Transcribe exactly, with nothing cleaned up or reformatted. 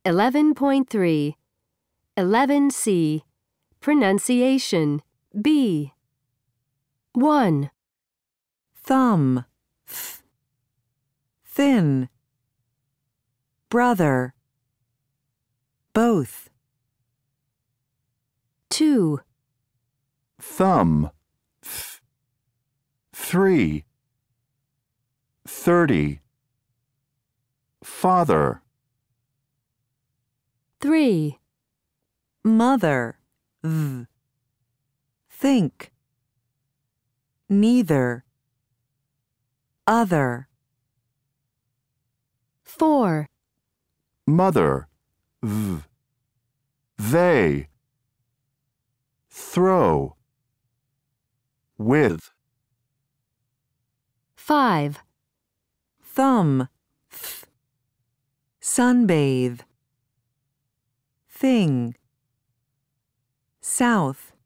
eleven point three. eleven C. Pronunciation. B. one. Thumb, th. Thin. Brother. Both. two. Thumb, th. Three. Thirty. Father. three. Mother, th. Think. Neither. Other. four. Mother, th. They. Throw. With. five. Thumb, th. Sunbathe. Thing. South.